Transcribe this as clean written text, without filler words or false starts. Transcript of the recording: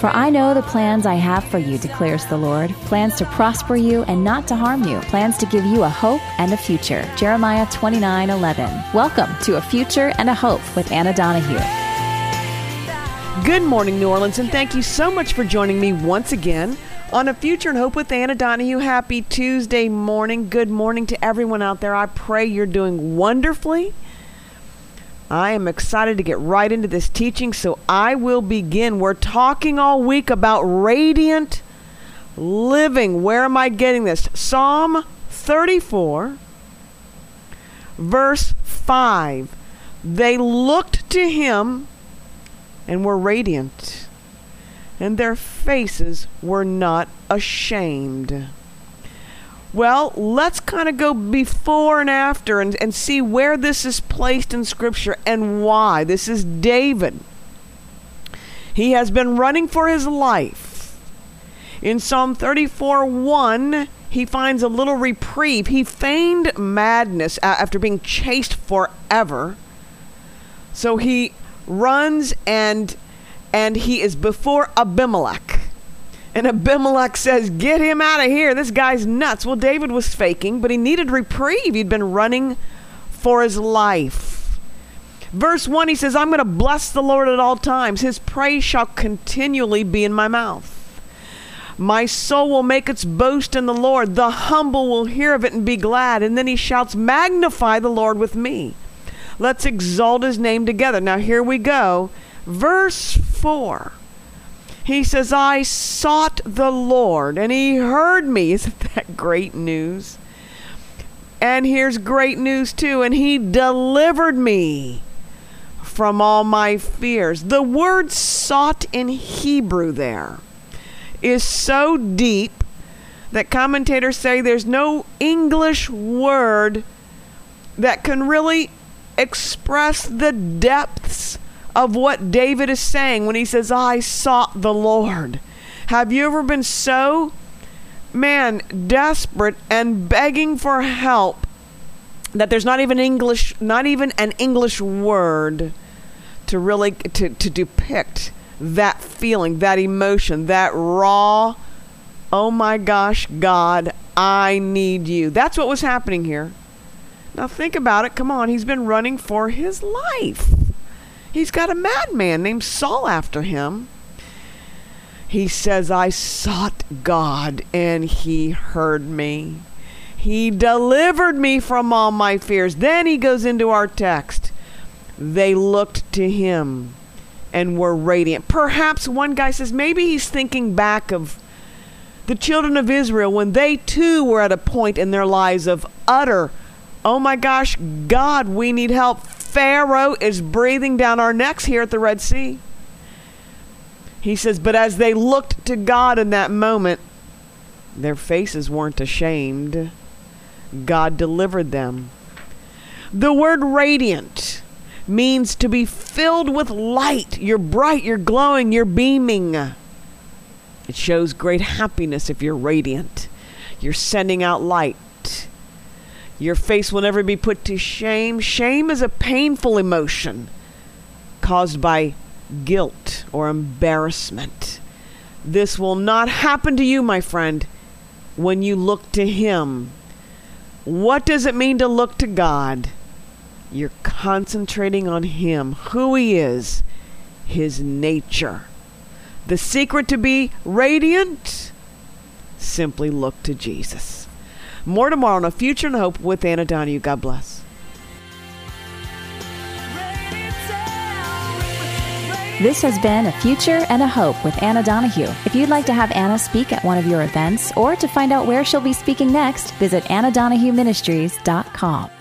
For I know the plans I have for you, declares the Lord, plans to prosper you and not to harm you, plans to give you a hope and a future. Jeremiah 29:11. Welcome to A Future and a Hope with Anna Donahue. Good morning, New Orleans, and thank you so much for joining me once again on A Future and Hope with Anna Donahue. Happy Tuesday morning. Good morning to everyone out there. I pray you're doing wonderfully. I am excited to get right into this teaching, so I will begin. We're talking all week about radiant living. Where am I getting this? Psalm 34, verse 5. They looked to him and were radiant, and their faces were not ashamed. Well, let's kind of go before and after and see where this is placed in Scripture and why. This is David. He has been running for his life. In Psalm 34:1, he finds a little reprieve. He feigned madness after being chased forever. So he runs and he is before Abimelech. And Abimelech says, get him out of here. This guy's nuts. Well, David was faking, but he needed reprieve. He'd been running for his life. Verse 1, he says, I'm going to bless the Lord at all times. His praise shall continually be in my mouth. My soul will make its boast in the Lord. The humble will hear of it and be glad. And then he shouts, magnify the Lord with me. Let's exalt his name together. Now here we go. Verse 4. He says, I sought the Lord, and he heard me. Isn't that great news? And here's great news, too. And he delivered me from all my fears. The word sought in Hebrew there is so deep that commentators say there's no English word that can really express the depths of what David is saying when he says, I sought the Lord. Have you ever been so, desperate and begging for help that there's not even an English word to really, to depict that feeling, that emotion, that raw, oh my gosh, God, I need you. That's what was happening here. Now think about it. Come on. He's been running for his life. He's got a madman named Saul after him. He says, I sought God and he heard me. He delivered me from all my fears. Then he goes into our text. They looked to him and were radiant. Perhaps one guy says maybe he's thinking back of the children of Israel when they too were at a point in their lives of utter, oh my gosh, God, we need help. Pharaoh is breathing down our necks here at the Red Sea. He says, but as they looked to God in that moment, their faces weren't ashamed. God delivered them. The word radiant means to be filled with light. You're bright, you're glowing, you're beaming. It shows great happiness if you're radiant. You're sending out light. Your face will never be put to shame. Shame is a painful emotion caused by guilt or embarrassment. This will not happen to you, my friend, when you look to him. What does it mean to look to God? You're concentrating on him, who he is, his nature. The secret to be radiant? Simply look to Jesus. More tomorrow on A Future and Hope with Anna Donahue. God bless. This has been A Future and a Hope with Anna Donahue. If you'd like to have Anna speak at one of your events or to find out where she'll be speaking next, visit AnnaDonahueMinistries.com.